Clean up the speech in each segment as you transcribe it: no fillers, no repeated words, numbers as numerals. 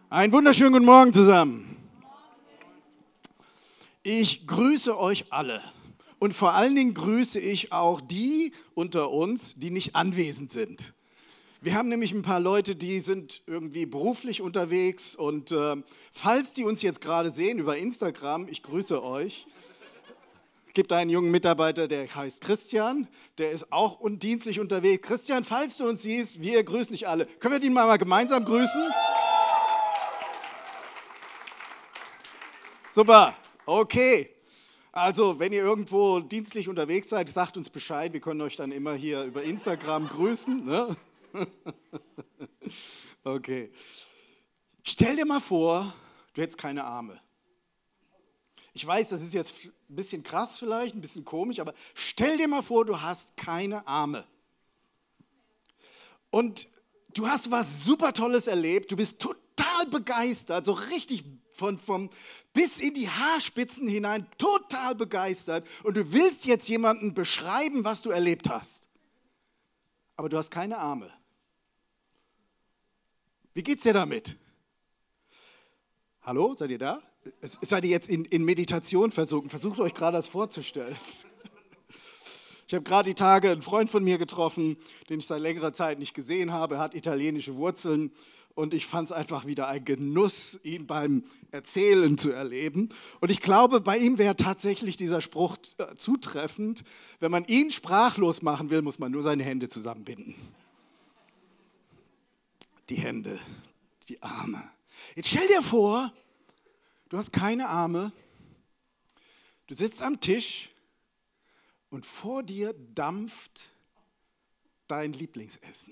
Einen wunderschönen guten Morgen zusammen. Ich grüße euch alle und vor allen Dingen grüße ich auch die unter uns, die nicht anwesend sind. Wir haben nämlich ein paar Leute, die sind irgendwie beruflich unterwegs und falls die uns jetzt gerade sehen über Instagram, ich grüße euch. Es gibt einen jungen Mitarbeiter, der heißt Christian, der ist auch dienstlich unterwegs. Christian, falls du uns siehst, wir grüßen dich alle. Können wir den mal gemeinsam grüßen? Super, okay. Also, wenn ihr irgendwo dienstlich unterwegs seid, sagt uns Bescheid. Wir können euch dann immer hier über Instagram grüßen. Ne? Okay. Stell dir mal vor, du hättest keine Arme. Ich weiß, das ist jetzt ein bisschen krass vielleicht, ein bisschen komisch, aber stell dir mal vor, du hast keine Arme. Und du hast was super Tolles erlebt, du bist total begeistert, so richtig vom bis in die Haarspitzen hinein, total begeistert. Und du willst jetzt jemandem beschreiben, was du erlebt hast. Aber du hast keine Arme. Wie geht's dir damit? Hallo, seid ihr da? Seid ihr jetzt in Meditation versunken? Versucht euch gerade das vorzustellen. Ich habe gerade die Tage einen Freund von mir getroffen, den ich seit längerer Zeit nicht gesehen habe. Er hat italienische Wurzeln und ich fand es einfach wieder ein Genuss, ihn beim Erzählen zu erleben. Und ich glaube, bei ihm wäre tatsächlich dieser Spruch zutreffend. Wenn man ihn sprachlos machen will, muss man nur seine Hände zusammenbinden. Die Hände, die Arme. Jetzt stell dir vor, du hast keine Arme, du sitzt am Tisch und vor dir dampft dein Lieblingsessen.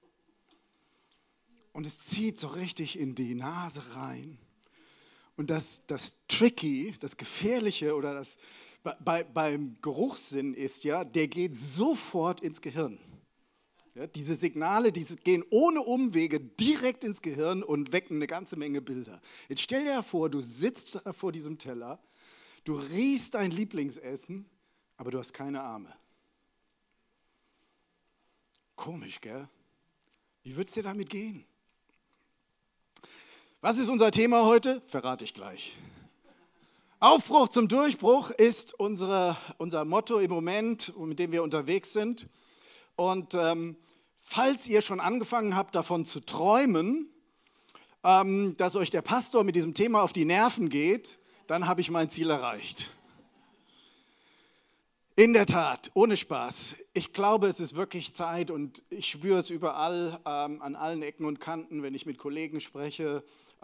Und es zieht so richtig in die Nase rein. Und das Tricky, das Gefährliche oder das beim Geruchssinn ist ja, der geht sofort ins Gehirn. Ja, diese Signale, die gehen ohne Umwege direkt ins Gehirn und wecken eine ganze Menge Bilder. Jetzt stell dir vor, du sitzt vor diesem Teller, du riechst dein Lieblingsessen, aber du hast keine Arme. Komisch, gell? Wie wird es dir damit gehen? Was ist unser Thema heute? Verrate ich gleich. Aufbruch zum Durchbruch ist unser Motto im Moment, mit dem wir unterwegs sind. Und falls ihr schon angefangen habt, davon zu träumen, dass euch der Pastor mit diesem Thema auf die Nerven geht, dann habe ich mein Ziel erreicht. In der Tat, ohne Spaß. Ich glaube, es ist wirklich Zeit und ich spüre es überall, an allen Ecken und Kanten, wenn ich mit Kollegen spreche.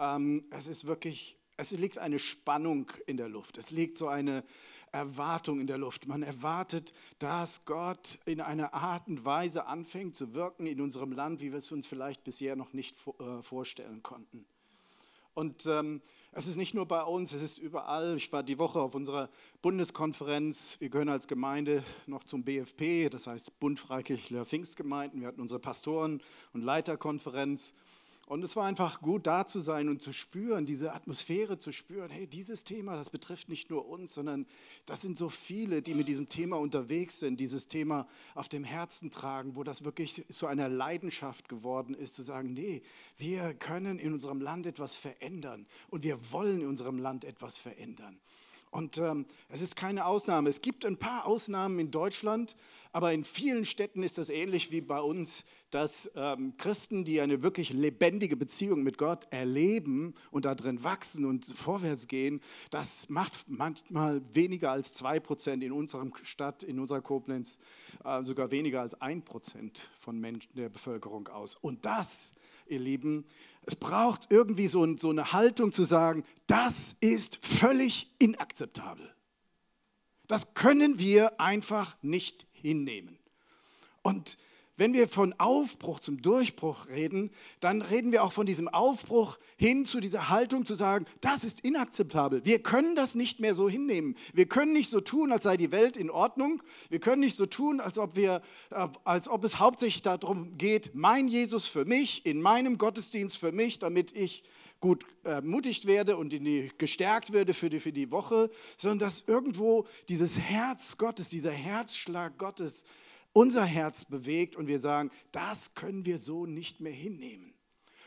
Es liegt eine Spannung in der Luft. Es liegt so eine Erwartung in der Luft. Man erwartet, dass Gott in einer Art und Weise anfängt zu wirken in unserem Land, wie wir es uns vielleicht bisher noch nicht vorstellen konnten. Und es ist nicht nur bei uns, es ist überall. Ich war die Woche auf unserer Bundeskonferenz. Wir gehören als Gemeinde noch zum BFP, das heißt Bund Freikirchlicher Pfingstgemeinden. Wir hatten unsere Pastoren- und Leiterkonferenz. Und es war einfach gut, da zu sein und zu spüren, diese Atmosphäre zu spüren. Hey, dieses Thema, das betrifft nicht nur uns, sondern das sind so viele, die mit diesem Thema unterwegs sind, dieses Thema auf dem Herzen tragen, wo das wirklich zu einer Leidenschaft geworden ist, zu sagen, nee, wir können in unserem Land etwas verändern und wir wollen in unserem Land etwas verändern. Und es ist keine Ausnahme. Es gibt ein paar Ausnahmen in Deutschland, aber in vielen Städten ist das ähnlich wie bei uns, dass Christen, die eine wirklich lebendige Beziehung mit Gott erleben und darin wachsen und vorwärts gehen, das macht manchmal weniger als 2% in unserer Stadt, in unserer Koblenz, sogar weniger als 1% von Menschen der Bevölkerung aus. Und das, ihr Lieben, es braucht irgendwie so eine Haltung zu sagen, das ist völlig inakzeptabel. Das können wir einfach nicht hinnehmen. Und wenn wir von Aufbruch zum Durchbruch reden, dann reden wir auch von diesem Aufbruch hin zu dieser Haltung zu sagen, das ist inakzeptabel. Wir können das nicht mehr so hinnehmen. Wir können nicht so tun, als sei die Welt in Ordnung. Wir können nicht so tun, als ob es hauptsächlich darum geht, mein Jesus für mich, in meinem Gottesdienst für mich, damit ich gut ermutigt werde und gestärkt werde für die Woche, sondern dass irgendwo dieses Herz Gottes, dieser Herzschlag Gottes unser Herz bewegt und wir sagen, das können wir so nicht mehr hinnehmen.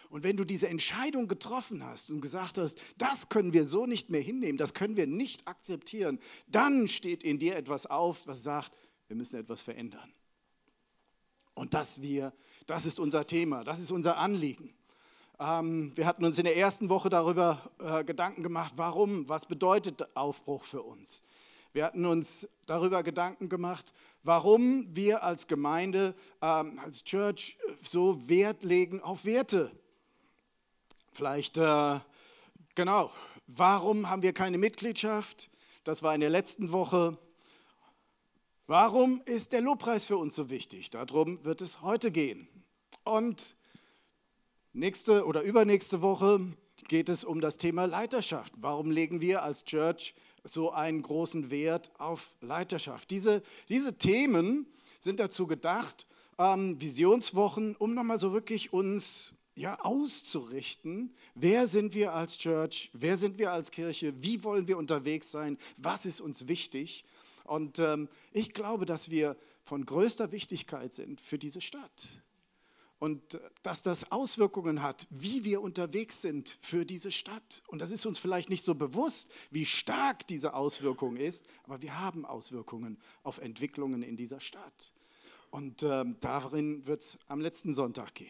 Und wenn du diese Entscheidung getroffen hast und gesagt hast, das können wir so nicht mehr hinnehmen, das können wir nicht akzeptieren, dann steht in dir etwas auf, was sagt, wir müssen etwas verändern. Und das ist unser Thema, das ist unser Anliegen. Wir hatten uns in der ersten Woche darüber Gedanken gemacht, warum, was bedeutet Aufbruch für uns. Wir hatten uns darüber Gedanken gemacht, warum wir als Gemeinde, als Church so Wert legen auf Werte. Vielleicht, genau, warum haben wir keine Mitgliedschaft? Das war in der letzten Woche. Warum ist der Lobpreis für uns so wichtig? Darum wird es heute gehen. Und nächste oder übernächste Woche geht es um das Thema Leiterschaft. Warum legen wir als Church so einen großen Wert auf Leiterschaft? Diese Themen sind dazu gedacht, Visionswochen, um nochmal so wirklich uns auszurichten. Wer sind wir als Church? Wer sind wir als Kirche? Wie wollen wir unterwegs sein? Was ist uns wichtig? Und ich glaube, dass wir von größter Wichtigkeit sind für diese Stadt. Und dass das Auswirkungen hat, wie wir unterwegs sind für diese Stadt. Und das ist uns vielleicht nicht so bewusst, wie stark diese Auswirkung ist, aber wir haben Auswirkungen auf Entwicklungen in dieser Stadt. Und darin wird es am letzten Sonntag gehen.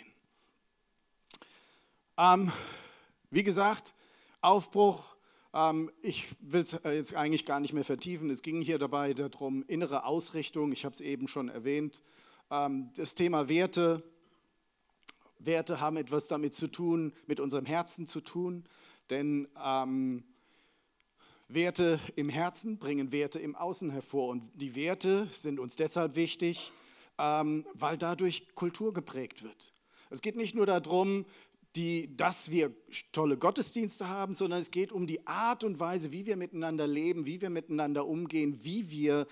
Wie gesagt, Aufbruch, ich will es jetzt eigentlich gar nicht mehr vertiefen. Es ging hier dabei darum, innere Ausrichtung, ich habe es eben schon erwähnt, das Thema Werte. Werte haben etwas damit zu tun, mit unserem Herzen zu tun, denn Werte im Herzen bringen Werte im Außen hervor. Und die Werte sind uns deshalb wichtig, weil dadurch Kultur geprägt wird. Es geht nicht nur darum, dass wir tolle Gottesdienste haben, sondern es geht um die Art und Weise, wie wir miteinander leben, wie wir miteinander umgehen, wie wir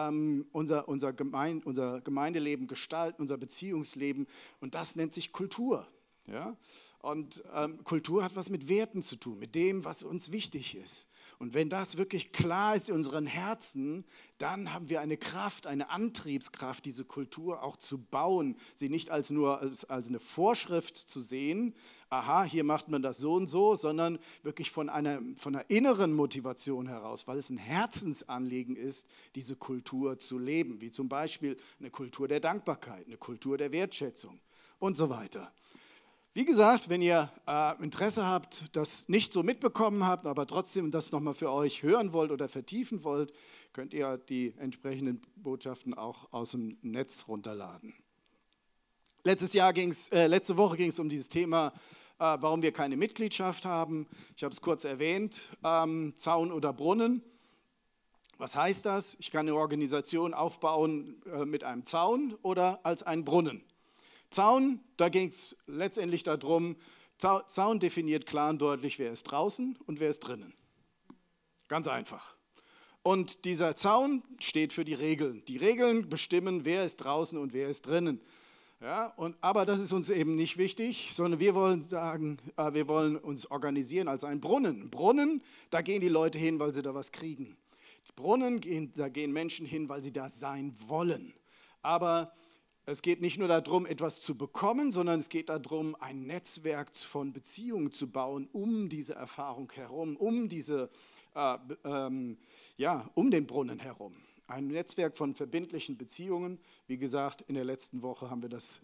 unser Gemeindeleben gestalten, unser Beziehungsleben. Und das nennt sich Kultur. Ja? Und Kultur hat was mit Werten zu tun, mit dem, was uns wichtig ist. Und wenn das wirklich klar ist in unseren Herzen, dann haben wir eine Kraft, eine Antriebskraft, diese Kultur auch zu bauen, sie nicht als nur als eine Vorschrift zu sehen, aha, hier macht man das so und so, sondern wirklich von einer inneren Motivation heraus, weil es ein Herzensanliegen ist, diese Kultur zu leben, wie zum Beispiel eine Kultur der Dankbarkeit, eine Kultur der Wertschätzung und so weiter. Wie gesagt, wenn ihr Interesse habt, das nicht so mitbekommen habt, aber trotzdem das nochmal für euch hören wollt oder vertiefen wollt, könnt ihr die entsprechenden Botschaften auch aus dem Netz runterladen. Letzte Woche ging es um dieses Thema, warum wir keine Mitgliedschaft haben. Ich habe es kurz erwähnt, Zaun oder Brunnen. Was heißt das? Ich kann eine Organisation aufbauen mit einem Zaun oder als einen Brunnen. Zaun, da ging es letztendlich darum, Zaun definiert klar und deutlich, wer ist draußen und wer ist drinnen. Ganz einfach. Und dieser Zaun steht für die Regeln. Die Regeln bestimmen, wer ist draußen und wer ist drinnen. Ja, aber das ist uns eben nicht wichtig, sondern wir wollen sagen, wir wollen uns organisieren als ein Brunnen. Brunnen, da gehen die Leute hin, weil sie da was kriegen. Brunnen, da gehen Menschen hin, weil sie da sein wollen. Aber es geht nicht nur darum, etwas zu bekommen, sondern es geht darum, ein Netzwerk von Beziehungen zu bauen, um diese Erfahrung herum, um den Brunnen herum. Ein Netzwerk von verbindlichen Beziehungen. Wie gesagt, in der letzten Woche haben wir das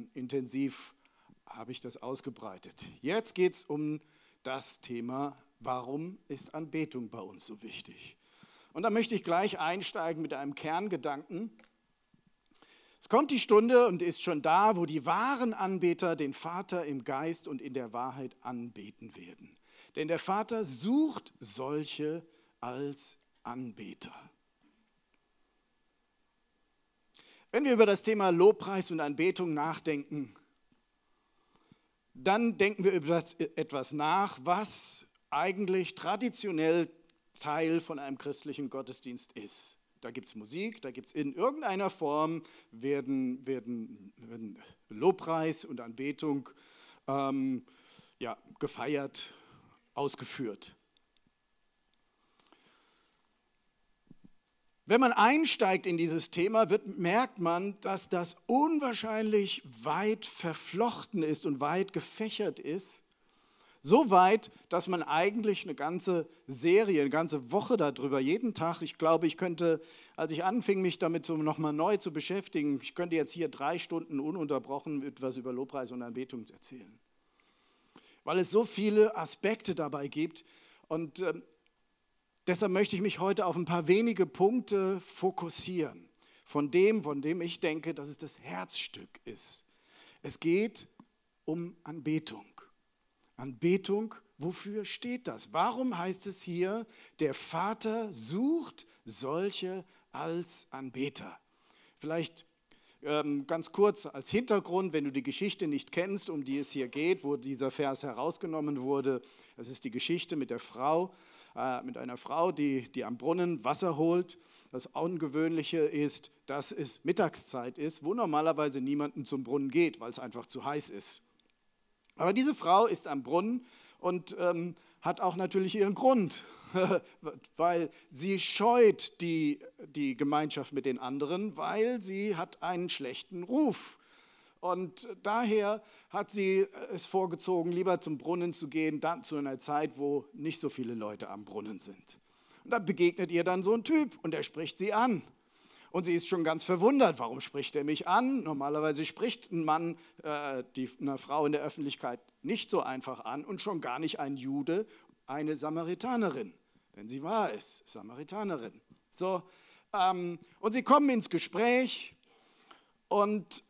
habe ich das ausgebreitet. Jetzt geht es um das Thema, warum ist Anbetung bei uns so wichtig? Und da möchte ich gleich einsteigen mit einem Kerngedanken. Es kommt die Stunde und ist schon da, wo die wahren Anbeter den Vater im Geist und in der Wahrheit anbeten werden. Denn der Vater sucht solche als Anbeter. Wenn wir über das Thema Lobpreis und Anbetung nachdenken, dann denken wir über etwas nach, was eigentlich traditionell Teil von einem christlichen Gottesdienst ist. Da gibt es Musik, da gibt es in irgendeiner Form, werden Lobpreis und Anbetung gefeiert, ausgeführt. Wenn man einsteigt in dieses Thema, merkt man, dass das unwahrscheinlich weit verflochten ist und weit gefächert ist. So weit, dass man eigentlich eine ganze Serie, eine ganze Woche darüber, jeden Tag, ich glaube, ich könnte, als ich anfing, mich damit so nochmal neu zu beschäftigen, ich könnte jetzt hier 3 Stunden ununterbrochen etwas über Lobpreis und Anbetung erzählen. Weil es so viele Aspekte dabei gibt und deshalb möchte ich mich heute auf ein paar wenige Punkte fokussieren, von dem ich denke, dass es das Herzstück ist. Es geht um Anbetung. Anbetung, wofür steht das? Warum heißt es hier, der Vater sucht solche als Anbeter? Vielleicht ganz kurz als Hintergrund, wenn du die Geschichte nicht kennst, um die es hier geht, wo dieser Vers herausgenommen wurde. Das ist die Geschichte mit einer Frau, die am Brunnen Wasser holt. Das Ungewöhnliche ist, dass es Mittagszeit ist, wo normalerweise niemand zum Brunnen geht, weil es einfach zu heiß ist. Aber diese Frau ist am Brunnen und hat auch natürlich ihren Grund, weil sie scheut die Gemeinschaft mit den anderen, weil sie hat einen schlechten Ruf. Und daher hat sie es vorgezogen, lieber zum Brunnen zu gehen, dann zu einer Zeit, wo nicht so viele Leute am Brunnen sind. Und da begegnet ihr dann so ein Typ und der spricht sie an. Und sie ist schon ganz verwundert, warum spricht er mich an? Normalerweise spricht ein Mann eine Frau in der Öffentlichkeit nicht so einfach an und schon gar nicht ein Jude, eine Samaritanerin. Denn sie war es, Samaritanerin. So, und sie kommen ins Gespräch und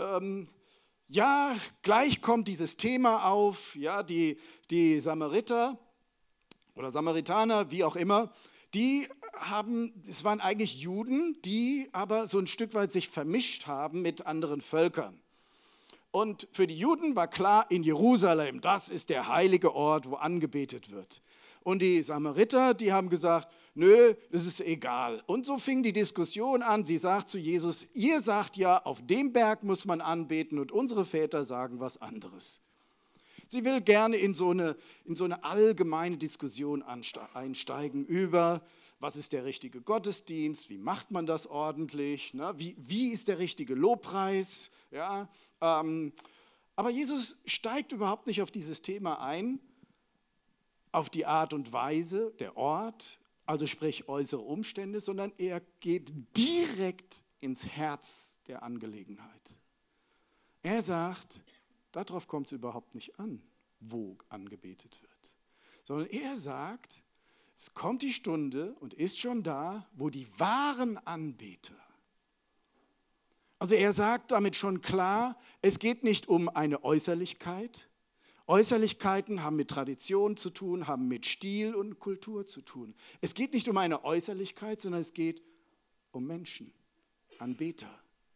ja, gleich kommt dieses Thema auf, ja, die Samariter oder Samaritaner, wie auch immer, es waren eigentlich Juden, die aber so ein Stück weit sich vermischt haben mit anderen Völkern. Und für die Juden war klar, in Jerusalem, das ist der heilige Ort, wo angebetet wird. Und die Samariter, die haben gesagt, nö, das ist egal. Und so fing die Diskussion an. Sie sagt zu Jesus, ihr sagt ja, auf dem Berg muss man anbeten und unsere Väter sagen was anderes. Sie will gerne in so eine allgemeine Diskussion einsteigen über, was ist der richtige Gottesdienst, wie macht man das ordentlich, ne? Wie ist der richtige Lobpreis. Ja? Aber Jesus steigt überhaupt nicht auf dieses Thema ein, auf die Art und Weise, der Ort, also sprich äußere Umstände, sondern er geht direkt ins Herz der Angelegenheit. Er sagt, darauf kommt es überhaupt nicht an, wo angebetet wird, sondern er sagt, es kommt die Stunde und ist schon da, wo die wahren Anbeter, also er sagt damit schon klar, es geht nicht um eine Äußerlichkeit. Äußerlichkeiten haben mit Tradition zu tun, haben mit Stil und Kultur zu tun. Es geht nicht um eine Äußerlichkeit, sondern es geht um Menschen, Anbeter.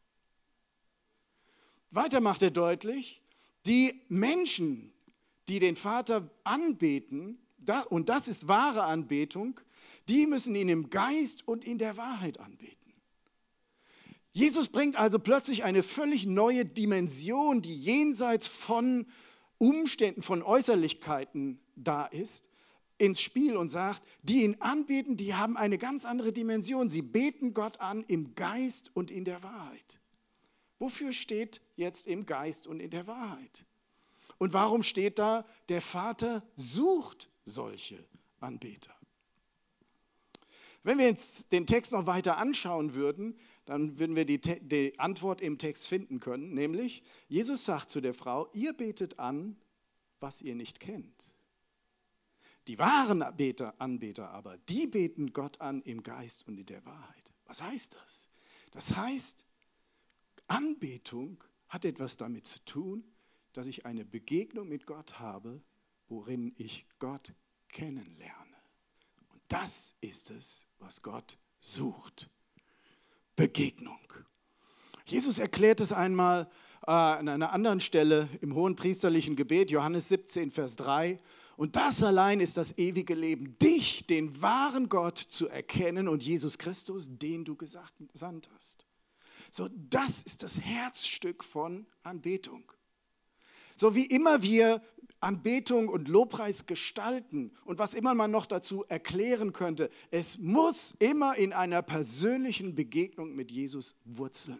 Weiter macht er deutlich, die Menschen, die den Vater anbeten, und das ist wahre Anbetung, die müssen ihn im Geist und in der Wahrheit anbeten. Jesus bringt also plötzlich eine völlig neue Dimension, die jenseits von Umständen, von Äußerlichkeiten da ist, ins Spiel und sagt, die ihn anbeten, die haben eine ganz andere Dimension. Sie beten Gott an im Geist und in der Wahrheit. Wofür steht jetzt im Geist und in der Wahrheit? Und warum steht da, der Vater sucht solche Anbeter? Wenn wir jetzt den Text noch weiter anschauen würden, dann würden wir die Antwort im Text finden können, nämlich Jesus sagt zu der Frau, ihr betet an, was ihr nicht kennt. Die wahren Anbeter aber, die beten Gott an im Geist und in der Wahrheit. Was heißt das? Das heißt, Anbetung hat etwas damit zu tun, dass ich eine Begegnung mit Gott habe, worin ich Gott kennenlerne. Und das ist es, was Gott sucht. Begegnung. Jesus erklärt es einmal an einer anderen Stelle im hohenpriesterlichen Gebet, Johannes 17, Vers 3. Und das allein ist das ewige Leben, dich, den wahren Gott, zu erkennen und Jesus Christus, den du gesandt hast. So, das ist das Herzstück von Anbetung. So wie immer wir Anbetung und Lobpreis gestalten und was immer man noch dazu erklären könnte, es muss immer in einer persönlichen Begegnung mit Jesus wurzeln.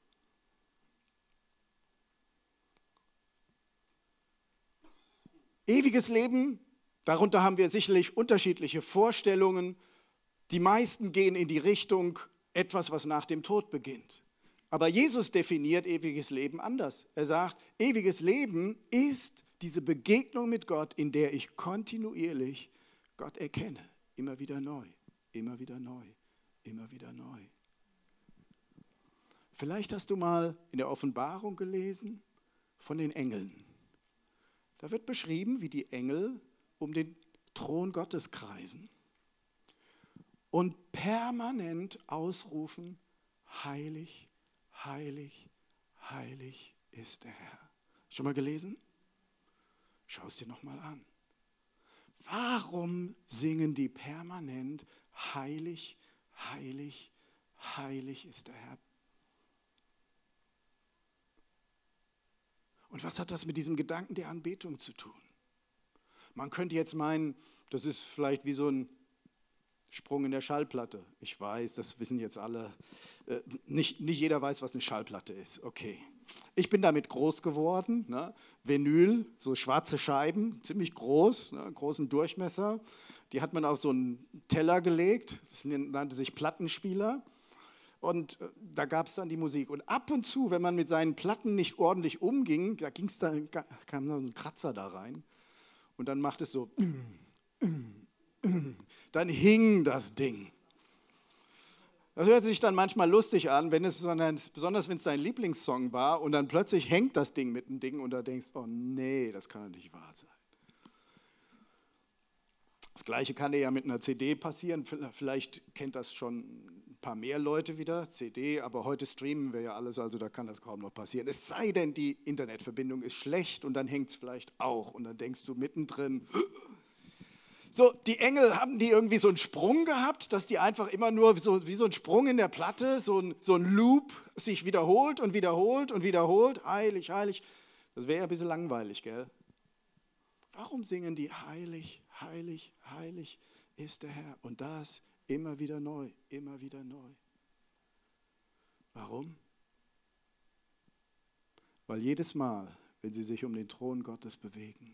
Ewiges Leben, darunter haben wir sicherlich unterschiedliche Vorstellungen. Die meisten gehen in die Richtung etwas, was nach dem Tod beginnt. Aber Jesus definiert ewiges Leben anders. Er sagt, ewiges Leben ist diese Begegnung mit Gott, in der ich kontinuierlich Gott erkenne. Immer wieder neu, immer wieder neu, immer wieder neu. Vielleicht hast du mal in der Offenbarung gelesen von den Engeln. Da wird beschrieben, wie die Engel um den Thron Gottes kreisen und permanent ausrufen, heilig, heilig, heilig ist der Herr. Schon mal gelesen? Schau es dir nochmal an. Warum singen die permanent, heilig, heilig, heilig ist der Herr? Und was hat das mit diesem Gedanken der Anbetung zu tun? Man könnte jetzt meinen, das ist vielleicht wie so ein Sprung in der Schallplatte. Ich weiß, das wissen jetzt alle. Nicht jeder weiß, was eine Schallplatte ist. Okay. Ich bin damit groß geworden. Ne? Vinyl, so schwarze Scheiben, ziemlich groß, ne? Großen Durchmesser. Die hat man auf so einen Teller gelegt. Das nannte sich Plattenspieler. Und da gab es dann die Musik. Und ab und zu, wenn man mit seinen Platten nicht ordentlich umging, kam so ein Kratzer da rein. Und dann macht es so, dann hing das Ding. Das hört sich dann manchmal lustig an, besonders wenn es dein Lieblingssong war und dann plötzlich hängt das Ding mit dem Ding und da denkst, oh nee, das kann doch nicht wahr sein. Das Gleiche kann dir ja mit einer CD passieren. Vielleicht kennt das schon ein paar mehr Leute wieder, CD, aber heute streamen wir ja alles, also da kann das kaum noch passieren. Es sei denn, die Internetverbindung ist schlecht und dann hängt es vielleicht auch und dann denkst du mittendrin. So, die Engel, haben die irgendwie so einen Sprung gehabt, dass die einfach immer nur so, wie so ein Sprung in der Platte, so ein Loop sich wiederholt und wiederholt und wiederholt, heilig, heilig. Das wäre ja ein bisschen langweilig, gell? Warum singen die heilig, heilig, heilig ist der Herr? Und das immer wieder neu, immer wieder neu. Warum? Weil jedes Mal, wenn sie sich um den Thron Gottes bewegen,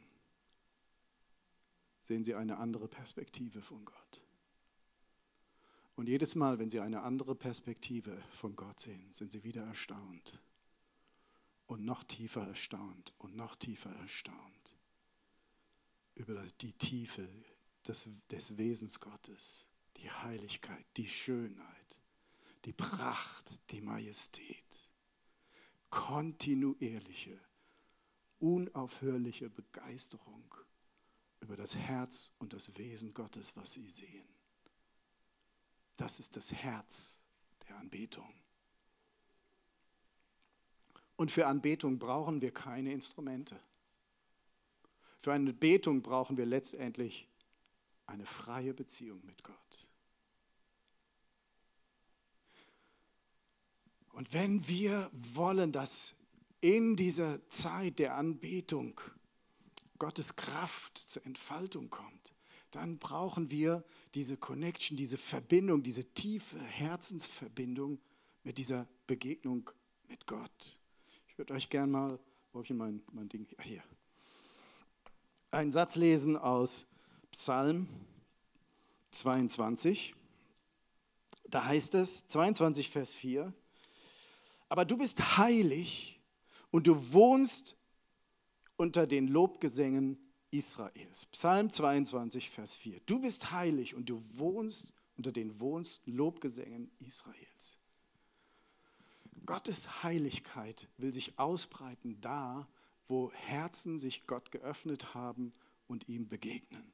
sehen sie eine andere Perspektive von Gott. Und jedes Mal, wenn sie eine andere Perspektive von Gott sehen, sind sie wieder erstaunt. Und noch tiefer erstaunt und noch tiefer erstaunt über die Tiefe des Wesens Gottes, die Heiligkeit, die Schönheit, die Pracht, die Majestät, kontinuierliche, unaufhörliche Begeisterung über das Herz und das Wesen Gottes, was sie sehen. Das ist das Herz der Anbetung. Und für Anbetung brauchen wir keine Instrumente. Für eine Anbetung brauchen wir letztendlich eine freie Beziehung mit Gott. Und wenn wir wollen, dass in dieser Zeit der Anbetung Gottes Kraft zur Entfaltung kommt, dann brauchen wir diese Connection, diese Verbindung, diese tiefe Herzensverbindung mit dieser Begegnung mit Gott. Ich würde euch gerne mal, wo habe ich mein Ding? Hier. Einen Satz lesen aus Psalm 22. Da heißt es, 22 Vers 4, aber du bist heilig und du wohnst unter den Lobgesängen Israels. Psalm 22 Vers 4. Du bist heilig und du wohnst unter den Lobgesängen Israels. Gottes Heiligkeit will sich ausbreiten da, wo Herzen sich Gott geöffnet haben und ihm begegnen.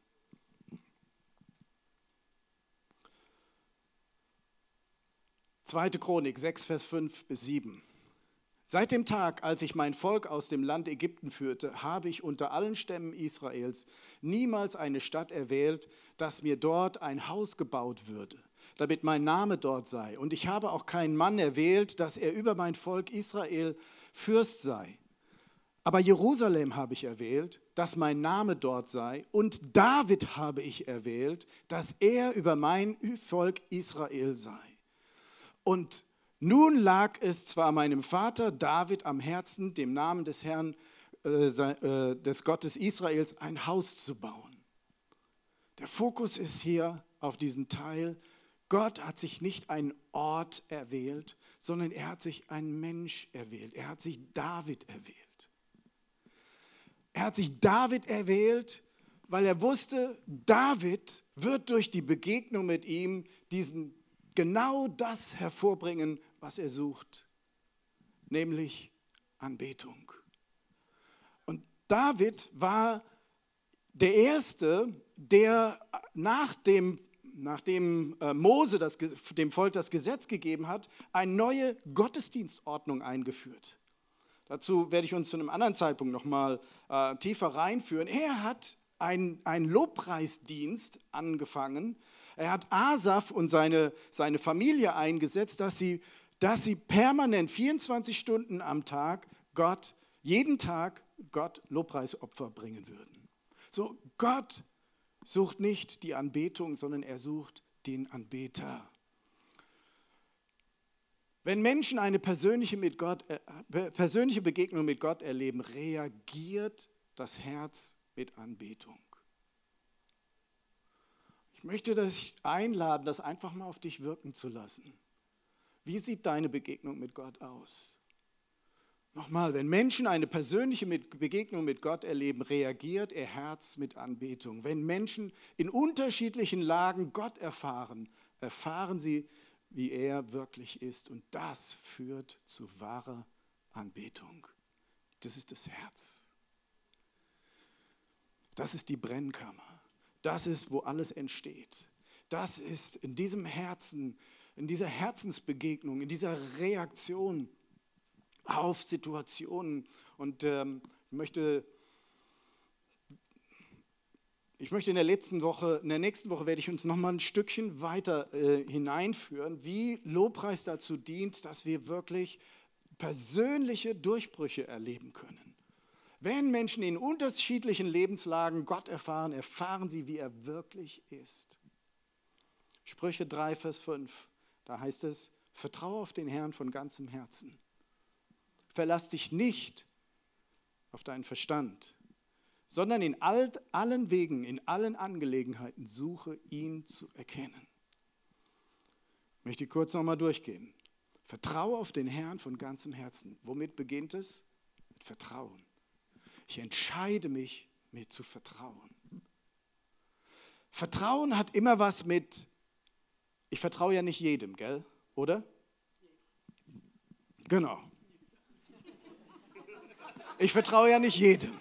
Zweite Chronik 6, Vers 5 bis 7. Seit dem Tag, als ich mein Volk aus dem Land Ägypten führte, habe ich unter allen Stämmen Israels niemals eine Stadt erwählt, dass mir dort ein Haus gebaut würde, damit mein Name dort sei. Und ich habe auch keinen Mann erwählt, dass er über mein Volk Israel Fürst sei. Aber Jerusalem habe ich erwählt, dass mein Name dort sei, und David habe ich erwählt, dass er über mein Volk Israel sei. Und nun lag es zwar meinem Vater David am Herzen, dem Namen des Herrn, des Gottes Israels, ein Haus zu bauen. Der Fokus ist hier auf diesen Teil. Gott hat sich nicht einen Ort erwählt, sondern er hat sich einen Mensch erwählt. Er hat sich David erwählt. Er hat sich David erwählt, weil er wusste, David wird durch die Begegnung mit ihm genau das hervorbringen, was er sucht, nämlich Anbetung. Und David war der Erste, der nachdem Mose dem Volk das Gesetz gegeben hat, eine neue Gottesdienstordnung eingeführt. Dazu werde ich uns zu einem anderen Zeitpunkt nochmal tiefer reinführen. Er hat einen Lobpreisdienst angefangen. Er hat Asaf und seine Familie eingesetzt, dass sie permanent 24 Stunden am Tag jeden Tag Gott Lobpreisopfer bringen würden. So, Gott sucht nicht die Anbetung, sondern er sucht den Anbeter. Wenn Menschen eine persönliche Begegnung mit Gott erleben, reagiert das Herz mit Anbetung. Ich möchte dich einladen, das einfach mal auf dich wirken zu lassen. Wie sieht deine Begegnung mit Gott aus? Nochmal, wenn Menschen eine persönliche Begegnung mit Gott erleben, reagiert ihr Herz mit Anbetung. Wenn Menschen in unterschiedlichen Lagen Gott erfahren sie, wie er wirklich ist. Und das führt zu wahrer Anbetung. Das ist das Herz. Das ist die Brennkammer. Das ist, wo alles entsteht. Das ist in diesem Herzen, in dieser Herzensbegegnung, in dieser Reaktion auf Situationen. Und ich möchte in der nächsten Woche werde ich uns noch mal ein Stückchen weiter hineinführen, wie Lobpreis dazu dient, dass wir wirklich persönliche Durchbrüche erleben können. Wenn Menschen in unterschiedlichen Lebenslagen Gott erfahren sie, wie er wirklich ist. Sprüche 3, Vers 5, da heißt es, vertraue auf den Herrn von ganzem Herzen. Verlass dich nicht auf deinen Verstand, sondern in allen Wegen, in allen Angelegenheiten suche ihn zu erkennen. Ich möchte kurz nochmal durchgehen. Vertraue auf den Herrn von ganzem Herzen. Womit beginnt es? Mit Vertrauen. Ich entscheide mich, mir zu vertrauen. Vertrauen hat immer was mit, ich vertraue ja nicht jedem, gell? Oder? Genau. Ich vertraue ja nicht jedem.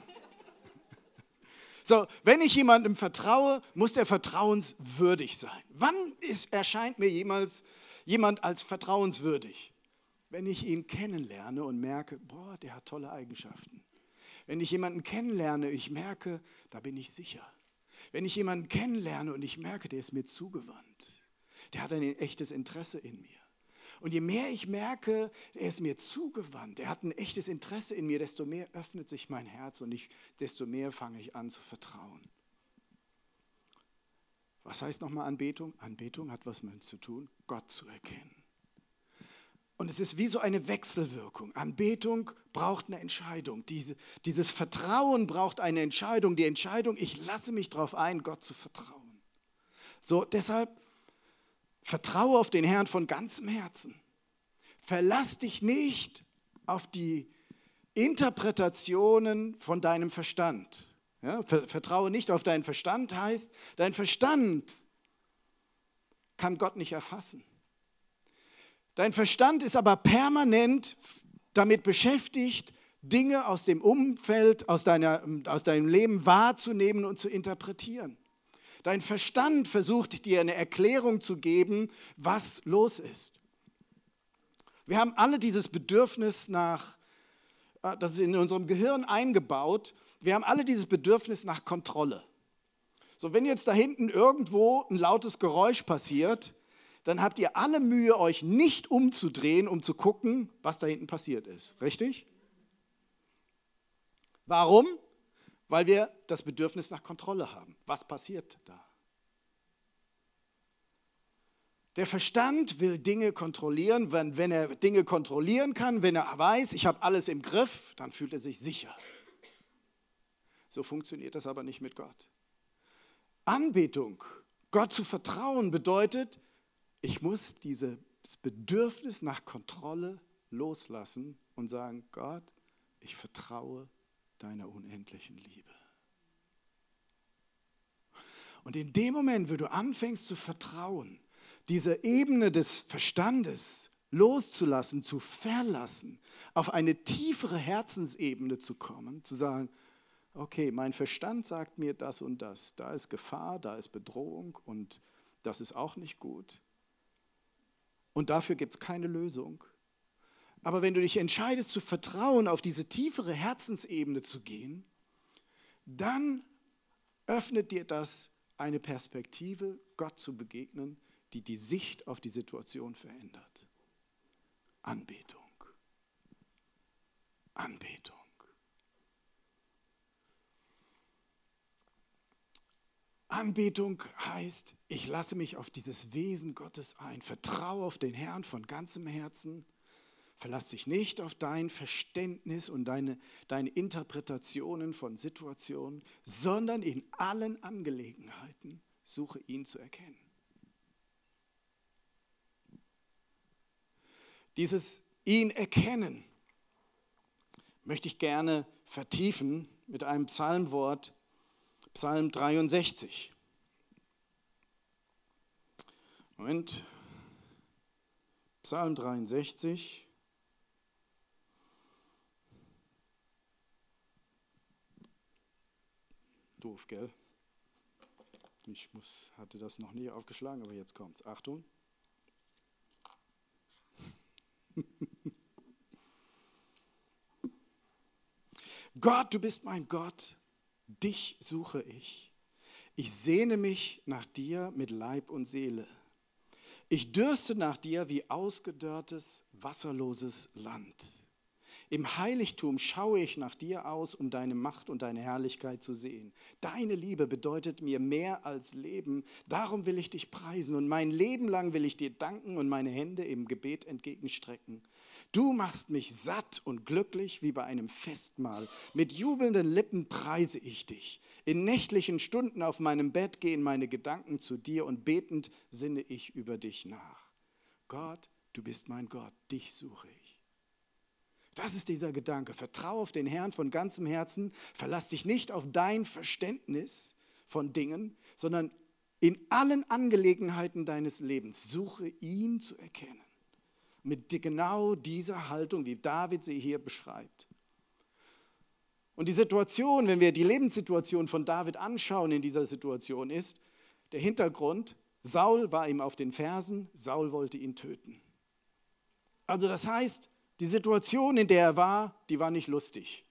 So, wenn ich jemandem vertraue, muss der vertrauenswürdig sein. Wann erscheint mir jemand als vertrauenswürdig? Wenn ich ihn kennenlerne und merke, boah, der hat tolle Eigenschaften. Wenn ich jemanden kennenlerne, ich merke, da bin ich sicher. Wenn ich jemanden kennenlerne und ich merke, der ist mir zugewandt, der hat ein echtes Interesse in mir. Und je mehr ich merke, er ist mir zugewandt, er hat ein echtes Interesse in mir, desto mehr öffnet sich mein Herz und desto mehr fange ich an zu vertrauen. Was heißt nochmal Anbetung? Anbetung hat was mit zu tun, Gott zu erkennen. Und es ist wie so eine Wechselwirkung. Anbetung braucht eine Entscheidung. Dieses Vertrauen braucht eine Entscheidung. Die Entscheidung, ich lasse mich darauf ein, Gott zu vertrauen. So, deshalb vertraue auf den Herrn von ganzem Herzen. Verlass dich nicht auf die Interpretationen von deinem Verstand. Ja, vertraue nicht auf deinen Verstand heißt, dein Verstand kann Gott nicht erfassen. Dein Verstand ist aber permanent damit beschäftigt, Dinge aus dem Umfeld, aus deinem Leben wahrzunehmen und zu interpretieren. Dein Verstand versucht dir eine Erklärung zu geben, was los ist. Wir haben alle dieses Bedürfnis das ist in unserem Gehirn eingebaut, wir haben alle dieses Bedürfnis nach Kontrolle. So, wenn jetzt da hinten irgendwo ein lautes Geräusch passiert, dann habt ihr alle Mühe, euch nicht umzudrehen, um zu gucken, was da hinten passiert ist. Richtig? Warum? Weil wir das Bedürfnis nach Kontrolle haben. Was passiert da? Der Verstand will Dinge kontrollieren. Wenn er Dinge kontrollieren kann, wenn er weiß, ich habe alles im Griff, dann fühlt er sich sicher. So funktioniert das aber nicht mit Gott. Anbetung, Gott zu vertrauen, bedeutet, ich muss dieses Bedürfnis nach Kontrolle loslassen und sagen, Gott, ich vertraue deiner unendlichen Liebe. Und in dem Moment, wo du anfängst zu vertrauen, diese Ebene des Verstandes loszulassen, zu verlassen, auf eine tiefere Herzensebene zu kommen, zu sagen, okay, mein Verstand sagt mir das und das, da ist Gefahr, da ist Bedrohung und das ist auch nicht gut. Und dafür gibt es keine Lösung. Aber wenn du dich entscheidest zu vertrauen, auf diese tiefere Herzensebene zu gehen, dann öffnet dir das eine Perspektive, Gott zu begegnen, die die Sicht auf die Situation verändert. Anbetung. Anbetung. Anbetung heißt, ich lasse mich auf dieses Wesen Gottes ein, vertraue auf den Herrn von ganzem Herzen, verlass dich nicht auf dein Verständnis und deine Interpretationen von Situationen, sondern in allen Angelegenheiten suche ihn zu erkennen. Dieses ihn erkennen möchte ich gerne vertiefen mit einem Psalmwort, Psalm 63. Moment. Psalm 63. Doof, gell? Ich hatte das noch nie aufgeschlagen, aber jetzt kommt's. Achtung. Gott, du bist mein Gott, dich suche ich. Ich sehne mich nach dir mit Leib und Seele. Ich dürste nach dir wie ausgedörrtes, wasserloses Land. Im Heiligtum schaue ich nach dir aus, um deine Macht und deine Herrlichkeit zu sehen. Deine Liebe bedeutet mir mehr als Leben. Darum will ich dich preisen und mein Leben lang will ich dir danken und meine Hände im Gebet entgegenstrecken. Du machst mich satt und glücklich wie bei einem Festmahl. Mit jubelnden Lippen preise ich dich. In nächtlichen Stunden auf meinem Bett gehen meine Gedanken zu dir und betend sinne ich über dich nach. Gott, du bist mein Gott, dich suche ich. Das ist dieser Gedanke. Vertraue auf den Herrn von ganzem Herzen. Verlass dich nicht auf dein Verständnis von Dingen, sondern in allen Angelegenheiten deines Lebens suche ihn zu erkennen. Mit genau dieser Haltung, wie David sie hier beschreibt. Und die Situation, wenn wir die Lebenssituation von David anschauen in dieser Situation ist, der Hintergrund, Saul war ihm auf den Fersen, Saul wollte ihn töten. Also das heißt, die Situation, in der er war, die war nicht lustig.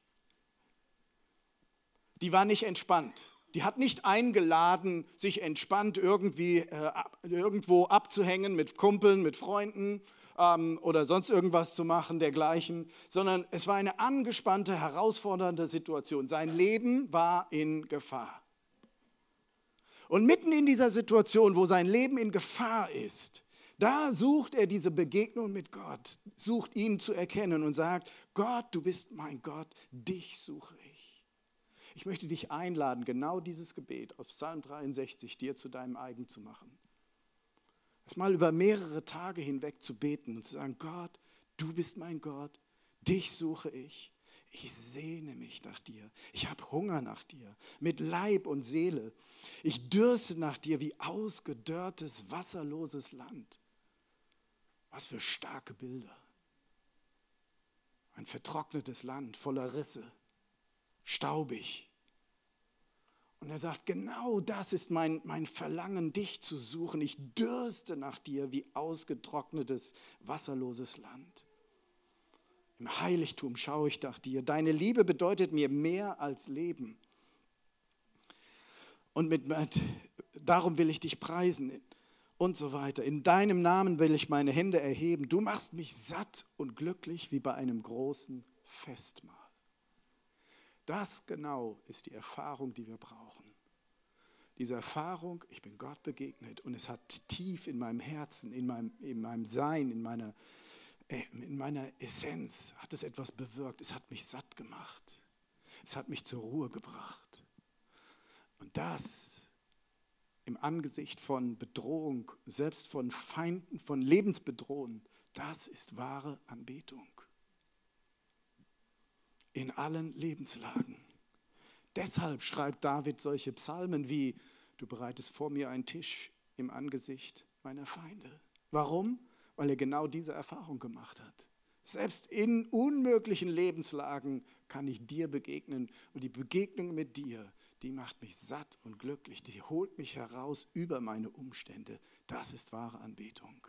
Die war nicht entspannt. Die hat nicht eingeladen, sich entspannt irgendwo abzuhängen mit Kumpeln, mit Freunden oder sonst irgendwas zu machen dergleichen, sondern es war eine angespannte, herausfordernde Situation. Sein Leben war in Gefahr. Und mitten in dieser Situation, wo sein Leben in Gefahr ist, da sucht er diese Begegnung mit Gott, sucht ihn zu erkennen und sagt, Gott, du bist mein Gott, dich suche ich. Ich möchte dich einladen, genau dieses Gebet aus Psalm 63 dir zu deinem eigen zu machen. Das mal über mehrere Tage hinweg zu beten und zu sagen, Gott, du bist mein Gott, dich suche ich. Ich sehne mich nach dir. Ich habe Hunger nach dir, mit Leib und Seele. Ich dürste nach dir wie ausgedörrtes, wasserloses Land. Was für starke Bilder. Ein vertrocknetes Land voller Risse, staubig. Und er sagt, genau das ist mein Verlangen, dich zu suchen. Ich dürste nach dir wie ausgetrocknetes, wasserloses Land. Im Heiligtum schaue ich nach dir. Deine Liebe bedeutet mir mehr als Leben. Und darum will ich dich preisen. Und so weiter. In deinem Namen will ich meine Hände erheben. Du machst mich satt und glücklich wie bei einem großen Festmahl. Das genau ist die Erfahrung, die wir brauchen. Diese Erfahrung, ich bin Gott begegnet und es hat tief in meinem Herzen, in meinem Sein, in meiner Essenz, hat es etwas bewirkt. Es hat mich satt gemacht. Es hat mich zur Ruhe gebracht. Und das im Angesicht von Bedrohung, selbst von Feinden, von Lebensbedrohung, das ist wahre Anbetung. In allen Lebenslagen. Deshalb schreibt David solche Psalmen wie: Du bereitest vor mir einen Tisch im Angesicht meiner Feinde. Warum? Weil er genau diese Erfahrung gemacht hat. Selbst in unmöglichen Lebenslagen kann ich dir begegnen. Und die Begegnung mit dir, die macht mich satt und glücklich. Die holt mich heraus über meine Umstände. Das ist wahre Anbetung.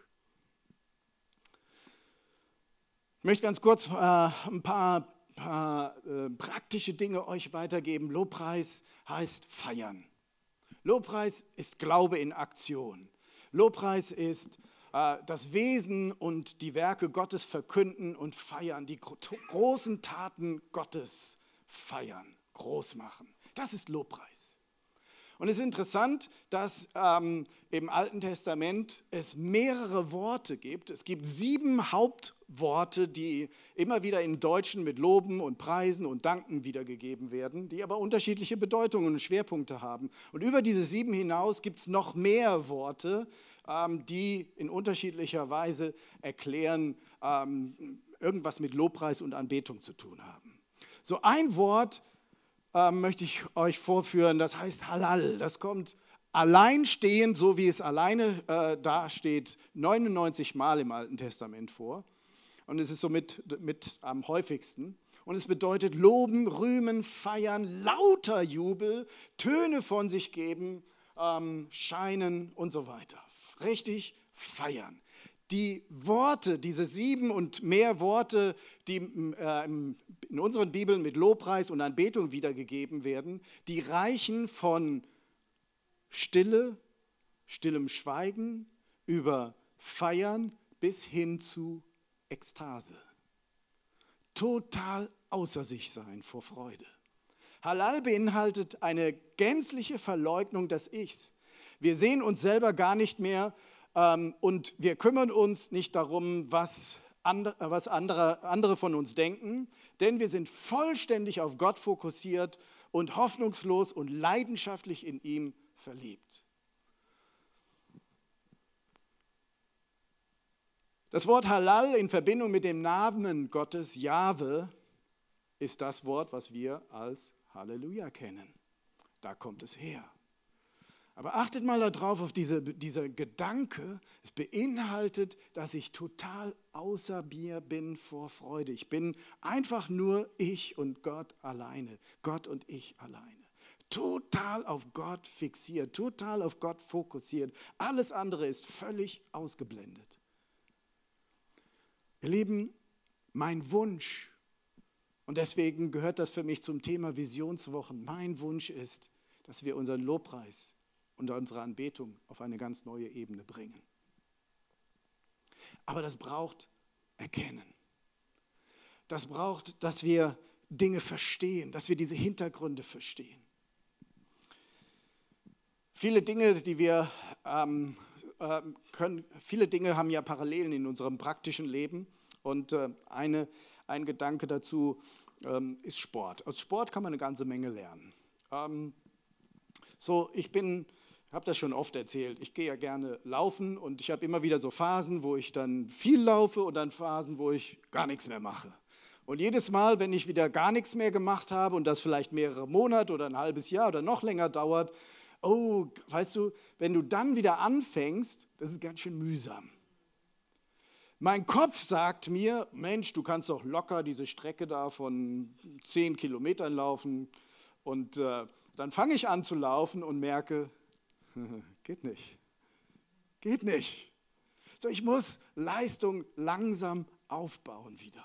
Ich möchte ganz kurz ein paar praktische Dinge euch weitergeben. Lobpreis heißt feiern. Lobpreis ist Glaube in Aktion. Lobpreis ist das Wesen und die Werke Gottes verkünden und feiern, die großen Taten Gottes feiern, groß machen. Das ist Lobpreis. Und es ist interessant, dass im Alten Testament es mehrere Worte gibt. Es gibt 7 Hauptworte, die immer wieder im Deutschen mit Loben und Preisen und Danken wiedergegeben werden, die aber unterschiedliche Bedeutungen und Schwerpunkte haben. Und über diese 7 hinaus gibt es noch mehr Worte, die in unterschiedlicher Weise erklären, irgendwas mit Lobpreis und Anbetung zu tun haben. So ein Wort möchte ich euch vorführen, das heißt Halal. Das kommt alleinstehend, so wie es alleine dasteht, 99 Mal im Alten Testament vor. Und es ist somit mit am häufigsten. Und es bedeutet loben, rühmen, feiern, lauter Jubel, Töne von sich geben, scheinen und so weiter. Richtig feiern. Die Worte, diese 7 und mehr Worte, die in unseren Bibeln mit Lobpreis und Anbetung wiedergegeben werden, die reichen von Stille, stillem Schweigen, über Feiern bis hin zu Ekstase. Total außer sich sein vor Freude. Halal beinhaltet eine gänzliche Verleugnung des Ichs. Wir sehen uns selber gar nicht mehr und wir kümmern uns nicht darum, was andere von uns denken, denn wir sind vollständig auf Gott fokussiert und hoffnungslos und leidenschaftlich in ihm verliebt. Das Wort Halal in Verbindung mit dem Namen Gottes, Jahwe, ist das Wort, was wir als Halleluja kennen. Da kommt es her. Aber achtet mal darauf, auf dieser Gedanke, es beinhaltet, dass ich total außer mir bin vor Freude. Ich bin einfach nur ich und Gott alleine, Gott und ich alleine. Total auf Gott fixiert, total auf Gott fokussiert. Alles andere ist völlig ausgeblendet. Ihr Lieben, mein Wunsch, und deswegen gehört das für mich zum Thema Visionswochen, mein Wunsch ist, dass wir unseren Lobpreis und unsere Anbetung auf eine ganz neue Ebene bringen. Aber das braucht Erkennen. Das braucht, dass wir Dinge verstehen, dass wir diese Hintergründe verstehen. Viele Dinge, viele Dinge haben ja Parallelen in unserem praktischen Leben und ein Gedanke dazu ist Sport. Aus Sport kann man eine ganze Menge lernen. Ich habe das schon oft erzählt, ich gehe ja gerne laufen und ich habe immer wieder so Phasen, wo ich dann viel laufe und dann Phasen, wo ich gar nichts mehr mache. Und jedes Mal, wenn ich wieder gar nichts mehr gemacht habe und das vielleicht mehrere Monate oder ein halbes Jahr oder noch länger dauert, weißt du, wenn du dann wieder anfängst, das ist ganz schön mühsam. Mein Kopf sagt mir, Mensch, du kannst doch locker diese Strecke da von 10 Kilometern laufen. Und dann fange ich an zu laufen und merke, geht nicht. Geht nicht. So, ich muss Leistung langsam aufbauen wieder.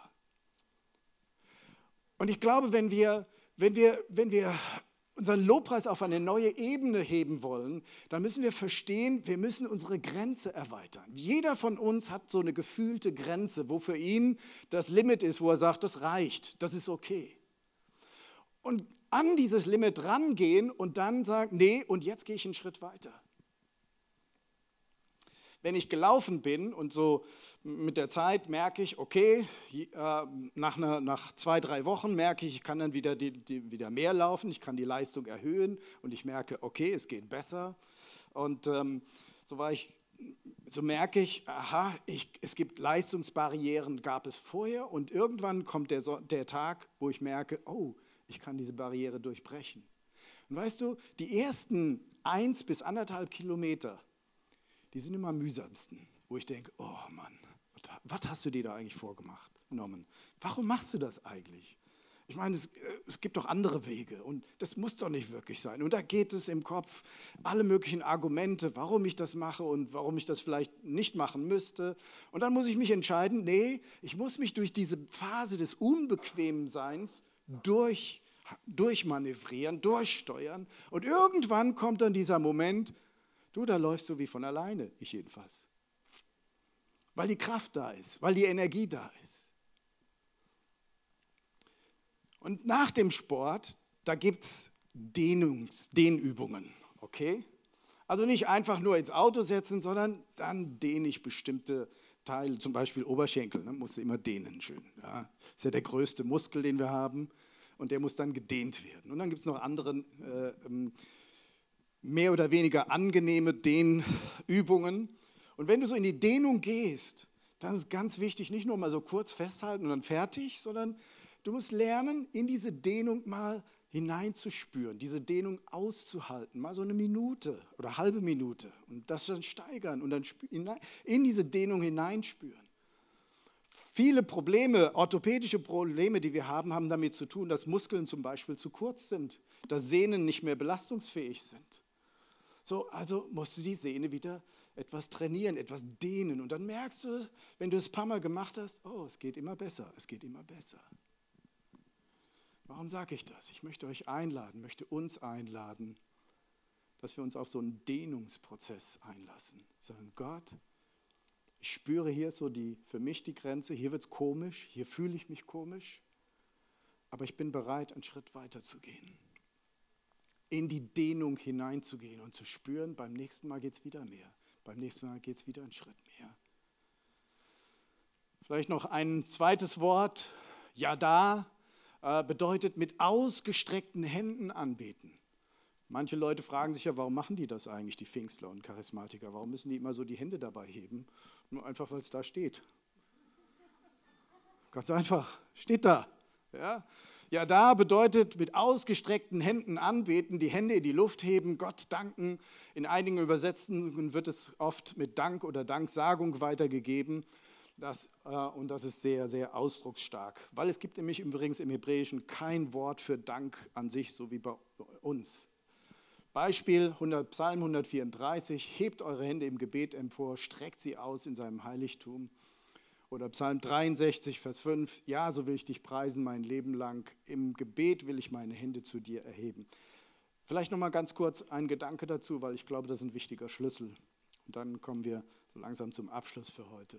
Und ich glaube, wenn wir unseren Lobpreis auf eine neue Ebene heben wollen, dann müssen wir verstehen, wir müssen unsere Grenze erweitern. Jeder von uns hat so eine gefühlte Grenze, wo für ihn das Limit ist, wo er sagt, das reicht, das ist okay. Und an dieses Limit rangehen und dann sagen, nee, und jetzt gehe ich einen Schritt weiter. Wenn ich gelaufen bin und so mit der Zeit merke ich, okay, nach 2, 3 Wochen merke ich kann dann wieder mehr laufen, ich kann die Leistung erhöhen und ich merke, okay, es geht besser. Und so merke ich, aha, es gibt Leistungsbarrieren, gab es vorher und irgendwann kommt der Tag, wo ich merke, oh, ich kann diese Barriere durchbrechen. Und weißt du, die ersten 1 bis 1,5 Kilometer, die sind immer am mühsamsten, wo ich denke, oh Mann, was hast du dir da eigentlich vorgenommen? Warum machst du das eigentlich? Ich meine, es gibt doch andere Wege und das muss doch nicht wirklich sein. Und da geht es im Kopf alle möglichen Argumente, warum ich das mache und warum ich das vielleicht nicht machen müsste. Und dann muss ich mich entscheiden, nee, ich muss mich durch diese Phase des Unbequemseins durchmanövrieren, durchsteuern. Und irgendwann kommt dann dieser Moment, du, da läufst du wie von alleine, ich jedenfalls. Weil die Kraft da ist, weil die Energie da ist. Und nach dem Sport, da gibt es Dehnübungen, okay? Also nicht einfach nur ins Auto setzen, sondern dann dehne ich bestimmte Teile, zum Beispiel Oberschenkel, ne, musst du immer dehnen schön. Ja. Das ist ja der größte Muskel, den wir haben und der muss dann gedehnt werden. Und dann gibt es noch andere mehr oder weniger angenehme Dehnübungen. Und wenn du so in die Dehnung gehst, dann ist es ganz wichtig, nicht nur mal so kurz festhalten und dann fertig, sondern du musst lernen, in diese Dehnung mal hineinzuspüren, diese Dehnung auszuhalten, mal so 1 Minute oder halbe Minute und das dann steigern und dann in diese Dehnung hineinspüren. Viele Probleme, orthopädische Probleme, die wir haben, haben damit zu tun, dass Muskeln zum Beispiel zu kurz sind, dass Sehnen nicht mehr belastungsfähig sind. So, also musst du die Sehne wieder etwas trainieren, etwas dehnen und dann merkst du, wenn du es ein paar Mal gemacht hast, oh, es geht immer besser, es geht immer besser. Warum sage ich das? Ich möchte euch einladen, möchte uns einladen, dass wir uns auf so einen Dehnungsprozess einlassen. Sagen, Gott, ich spüre hier so für mich die Grenze, hier wird es komisch, hier fühle ich mich komisch, aber ich bin bereit, einen Schritt weiter zu gehen. In die Dehnung hineinzugehen und zu spüren, beim nächsten Mal geht es wieder mehr, beim nächsten Mal geht es wieder einen Schritt mehr. Vielleicht noch ein zweites Wort, Yada, bedeutet mit ausgestreckten Händen anbeten. Manche Leute fragen sich ja, warum machen die das eigentlich, die Pfingstler und Charismatiker? Warum müssen die immer so die Hände dabei heben? Nur einfach, weil es da steht. Ganz einfach, steht da. Ja, da bedeutet mit ausgestreckten Händen anbeten, die Hände in die Luft heben, Gott danken. In einigen Übersetzungen wird es oft mit Dank oder Danksagung weitergegeben. Und das ist sehr, sehr ausdrucksstark, weil es gibt nämlich übrigens im Hebräischen kein Wort für Dank an sich, so wie bei uns. Beispiel Psalm 134, hebt eure Hände im Gebet empor, streckt sie aus in seinem Heiligtum. Oder Psalm 63, Vers 5, ja, so will ich dich preisen mein Leben lang, im Gebet will ich meine Hände zu dir erheben. Vielleicht noch mal ganz kurz ein Gedanke dazu, weil ich glaube, das ist ein wichtiger Schlüssel. Und dann kommen wir so langsam zum Abschluss für heute.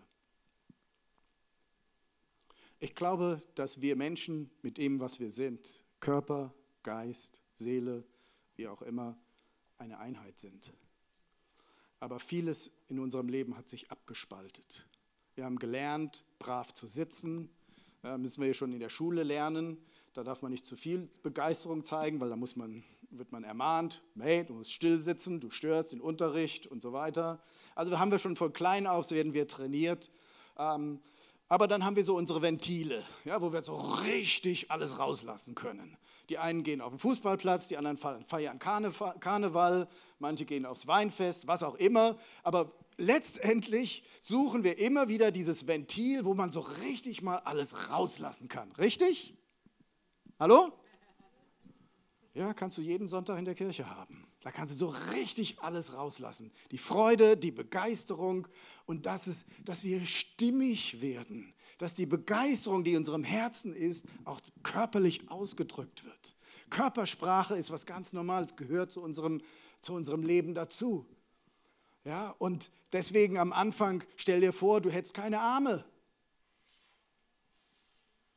Ich glaube, dass wir Menschen mit dem, was wir sind, Körper, Geist, Seele, wie auch immer, eine Einheit sind. Aber vieles in unserem Leben hat sich abgespaltet. Wir haben gelernt, brav zu sitzen, müssen wir ja schon in der Schule lernen. Da darf man nicht zu viel Begeisterung zeigen, weil da wird man ermahnt, hey, du musst still sitzen, du störst den Unterricht und so weiter. Also haben wir schon von klein auf, so werden wir trainiert. Aber dann haben wir so unsere Ventile, ja, wo wir so richtig alles rauslassen können. Die einen gehen auf den Fußballplatz, die anderen feiern Karneval, manche gehen aufs Weinfest, was auch immer. Aber letztendlich suchen wir immer wieder dieses Ventil, wo man so richtig mal alles rauslassen kann. Richtig? Hallo? Ja, kannst du jeden Sonntag in der Kirche haben. Da kannst du so richtig alles rauslassen. Die Freude, die Begeisterung und dass wir stimmig werden. Dass die Begeisterung, die in unserem Herzen ist, auch körperlich ausgedrückt wird. Körpersprache ist was ganz Normales, gehört zu unserem Leben dazu. Ja, und deswegen am Anfang, stell dir vor, du hättest keine Arme.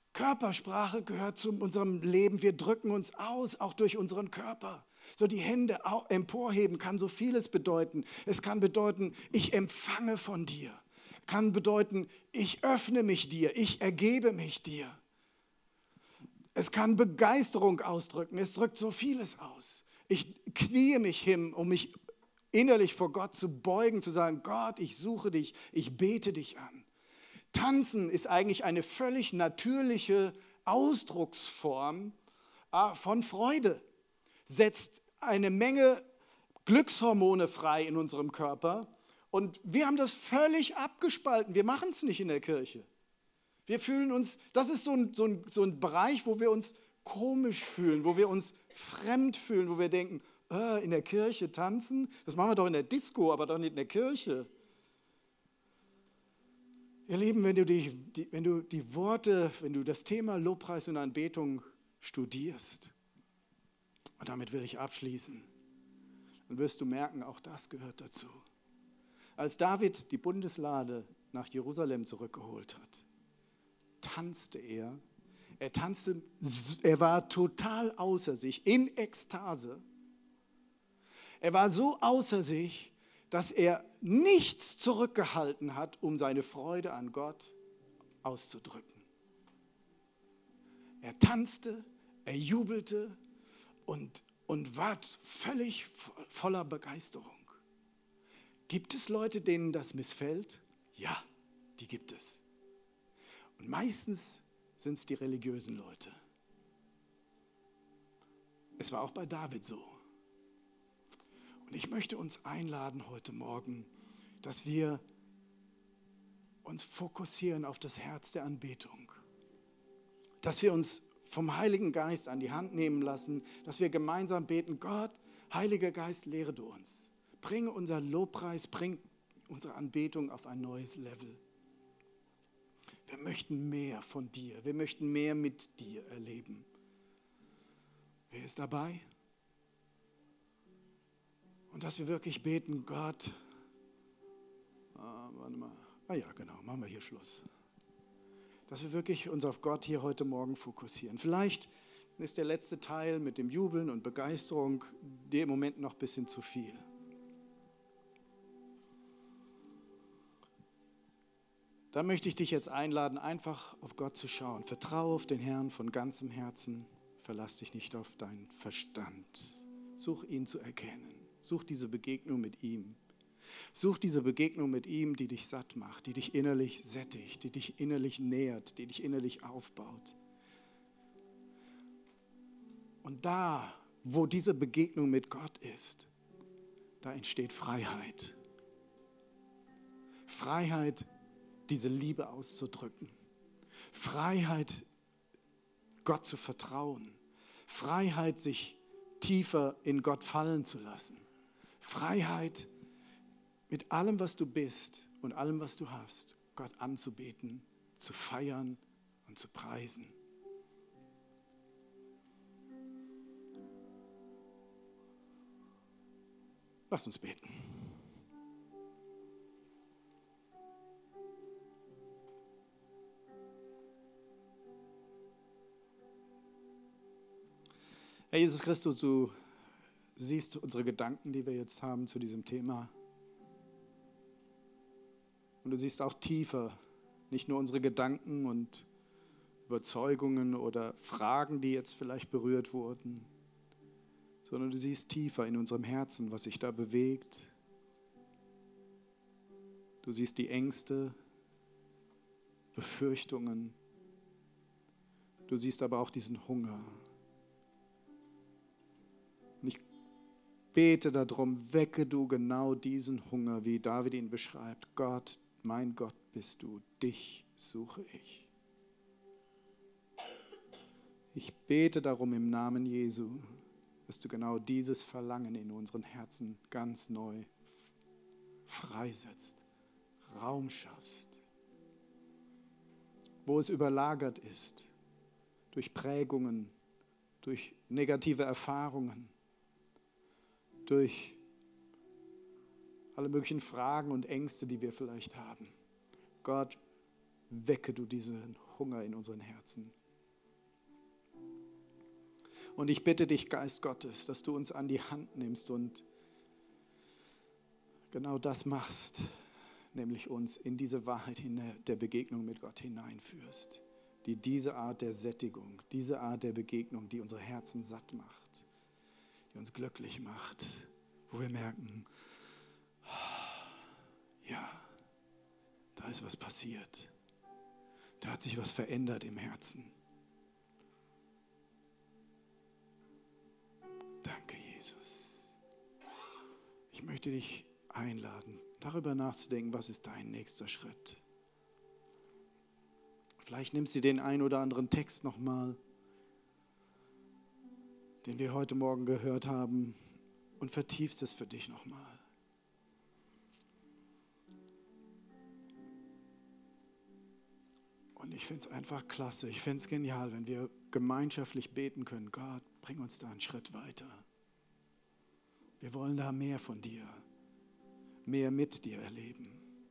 Körpersprache gehört zu unserem Leben. Wir drücken uns aus, auch durch unseren Körper. So die Hände emporheben kann so vieles bedeuten. Es kann bedeuten, ich empfange von dir. Kann bedeuten, ich öffne mich dir, ich ergebe mich dir. Es kann Begeisterung ausdrücken, es drückt so vieles aus. Ich kniee mich hin, um mich innerlich vor Gott zu beugen, zu sagen, Gott, ich suche dich, ich bete dich an. Tanzen ist eigentlich eine völlig natürliche Ausdrucksform von Freude. Setzt eine Menge Glückshormone frei in unserem Körper und wir haben das völlig abgespalten. Wir machen es nicht in der Kirche. Wir fühlen uns, das ist so ein Bereich, wo wir uns komisch fühlen, wo wir uns fremd fühlen, wo wir denken, in der Kirche tanzen, das machen wir doch in der Disco, aber doch nicht in der Kirche. Ihr Lieben, wenn du die Worte, wenn du das Thema Lobpreis und Anbetung studierst, und damit will ich abschließen, dann wirst du merken, auch das gehört dazu. Als David die Bundeslade nach Jerusalem zurückgeholt hat, tanzte er. Er war total außer sich, in Ekstase. Er war so außer sich, dass er nichts zurückgehalten hat, um seine Freude an Gott auszudrücken. Er tanzte, er jubelte und war völlig voller Begeisterung. Gibt es Leute, denen das missfällt? Ja, die gibt es. Und meistens sind es die religiösen Leute. Es war auch bei David so. Und ich möchte uns einladen heute Morgen, dass wir uns fokussieren auf das Herz der Anbetung. Dass wir uns vom Heiligen Geist an die Hand nehmen lassen, dass wir gemeinsam beten, Gott, Heiliger Geist, lehre du uns. Bringe unser Lobpreis, bring unsere Anbetung auf ein neues Level. Wir möchten mehr von dir, wir möchten mehr mit dir erleben. Wer ist dabei? Und dass wir wirklich beten, Gott, warte mal, ja genau, machen wir hier Schluss. Dass wir wirklich uns auf Gott hier heute Morgen fokussieren. Vielleicht ist der letzte Teil mit dem Jubeln und Begeisterung dir im Moment noch ein bisschen zu viel. Dann möchte ich dich jetzt einladen, einfach auf Gott zu schauen. Vertraue auf den Herrn von ganzem Herzen. Verlass dich nicht auf deinen Verstand. Such ihn zu erkennen. Such diese Begegnung mit ihm. Such diese Begegnung mit ihm, die dich satt macht, die dich innerlich sättigt, die dich innerlich nährt, die dich innerlich aufbaut. Und da, wo diese Begegnung mit Gott ist, da entsteht Freiheit. Freiheit, diese Liebe auszudrücken. Freiheit, Gott zu vertrauen. Freiheit, sich tiefer in Gott fallen zu lassen. Freiheit, mit allem, was du bist und allem, was du hast, Gott anzubeten, zu feiern und zu preisen. Lass uns beten. Herr Jesus Christus, du siehst unsere Gedanken, die wir jetzt haben zu diesem Thema. Und du siehst auch tiefer, nicht nur unsere Gedanken und Überzeugungen oder Fragen, die jetzt vielleicht berührt wurden, sondern du siehst tiefer in unserem Herzen, was sich da bewegt. Du siehst die Ängste, Befürchtungen. Du siehst aber auch diesen Hunger. Und ich bete darum, wecke du genau diesen Hunger, wie David ihn beschreibt. Gott, mein Gott bist du, dich suche ich. Ich bete darum im Namen Jesu, dass du genau dieses Verlangen in unseren Herzen ganz neu freisetzt, Raum schaffst, wo es überlagert ist, durch Prägungen, durch negative Erfahrungen, durch alle möglichen Fragen und Ängste, die wir vielleicht haben. Gott, wecke du diesen Hunger in unseren Herzen. Und ich bitte dich, Geist Gottes, dass du uns an die Hand nimmst und genau das machst, nämlich uns in diese Wahrheit der Begegnung mit Gott hineinführst, die diese Art der Sättigung, diese Art der Begegnung, die unsere Herzen satt macht, die uns glücklich macht, wo wir merken, ja, da ist was passiert, da hat sich was verändert im Herzen. Danke, Jesus. Ich möchte dich einladen, darüber nachzudenken, was ist dein nächster Schritt. Vielleicht nimmst du den einen oder anderen Text nochmal, den wir heute Morgen gehört haben, und vertiefst es für dich nochmal. Und ich finde es einfach klasse, ich finde es genial, wenn wir gemeinschaftlich beten können. Gott, bring uns da einen Schritt weiter. Wir wollen da mehr von dir, mehr mit dir erleben.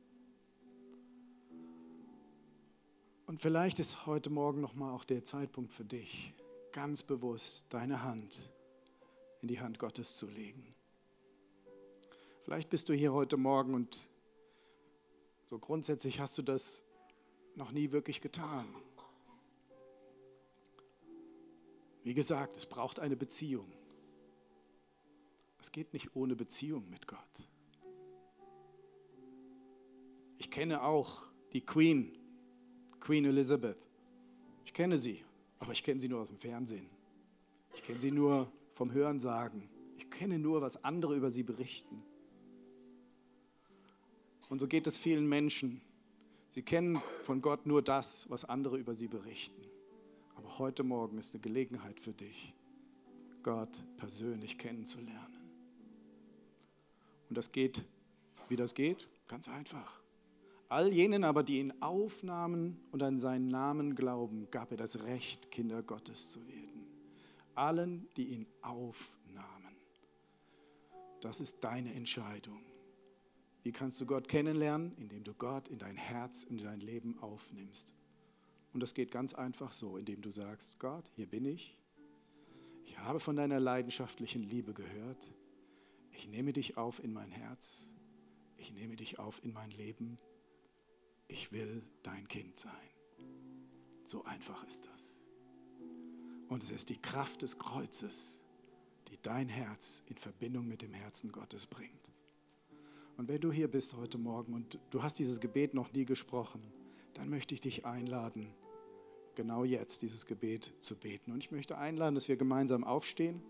Und vielleicht ist heute Morgen nochmal auch der Zeitpunkt für dich, ganz bewusst deine Hand in die Hand Gottes zu legen. Vielleicht bist du hier heute Morgen und so grundsätzlich hast du das noch nie wirklich getan. Wie gesagt, es braucht eine Beziehung. Es geht nicht ohne Beziehung mit Gott. Ich kenne auch die Queen Elizabeth. Ich kenne sie, aber ich kenne sie nur aus dem Fernsehen. Ich kenne sie nur vom Hörensagen. Ich kenne nur, was andere über sie berichten. Und so geht es vielen Menschen. Sie kennen von Gott nur das, was andere über sie berichten. Aber heute Morgen ist eine Gelegenheit für dich, Gott persönlich kennenzulernen. Und das geht, wie das geht? Ganz einfach. All jenen aber, die ihn aufnahmen und an seinen Namen glauben, gab er das Recht, Kinder Gottes zu werden. Allen, die ihn aufnahmen. Das ist deine Entscheidung. Wie kannst du Gott kennenlernen? Indem du Gott in dein Herz, in dein Leben aufnimmst. Und das geht ganz einfach so, indem du sagst, Gott, hier bin ich. Ich habe von deiner leidenschaftlichen Liebe gehört. Ich nehme dich auf in mein Herz. Ich nehme dich auf in mein Leben. Ich will dein Kind sein. So einfach ist das. Und es ist die Kraft des Kreuzes, die dein Herz in Verbindung mit dem Herzen Gottes bringt. Und wenn du hier bist heute Morgen und du hast dieses Gebet noch nie gesprochen, dann möchte ich dich einladen, genau jetzt dieses Gebet zu beten. Und ich möchte einladen, dass wir gemeinsam aufstehen.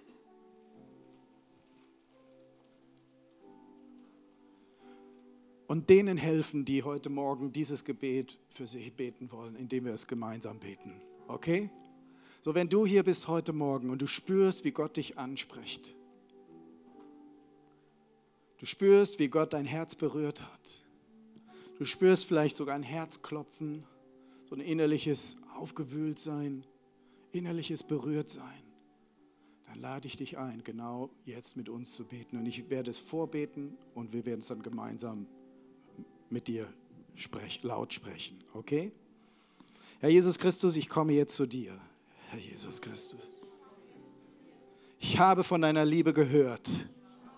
Und denen helfen, die heute Morgen dieses Gebet für sich beten wollen, indem wir es gemeinsam beten. Okay? So, wenn du hier bist heute Morgen und du spürst, wie Gott dich anspricht, du spürst, wie Gott dein Herz berührt hat, du spürst vielleicht sogar ein Herzklopfen, so ein innerliches Aufgewühltsein, innerliches Berührtsein, dann lade ich dich ein, genau jetzt mit uns zu beten. Und ich werde es vorbeten und wir werden es dann gemeinsam mit dir laut sprechen, okay? Herr Jesus Christus, ich komme jetzt zu dir. Herr Jesus Christus, ich habe von deiner Liebe gehört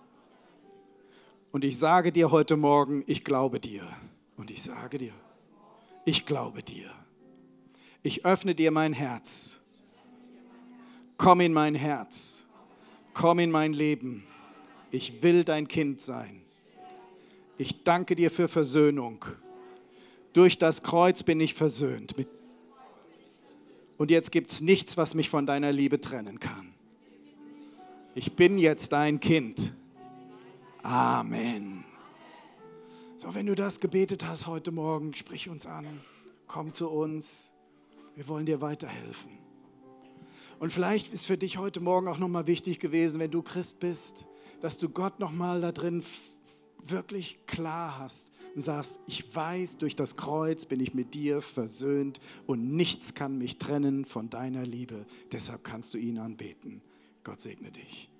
und ich sage dir heute Morgen, ich glaube dir. Und ich sage dir, ich glaube dir. Ich öffne dir mein Herz. Komm in mein Herz. Komm in mein Leben. Ich will dein Kind sein. Ich danke dir für Versöhnung. Durch das Kreuz bin ich versöhnt. Und jetzt gibt es nichts, was mich von deiner Liebe trennen kann. Ich bin jetzt dein Kind. Amen. So, wenn du das gebetet hast heute Morgen, sprich uns an. Komm zu uns. Wir wollen dir weiterhelfen. Und vielleicht ist für dich heute Morgen auch nochmal wichtig gewesen, wenn du Christ bist, dass du Gott nochmal da drin wirklich klar hast und sagst, ich weiß, durch das Kreuz bin ich mit dir versöhnt und nichts kann mich trennen von deiner Liebe. Deshalb kannst du ihn anbeten. Gott segne dich.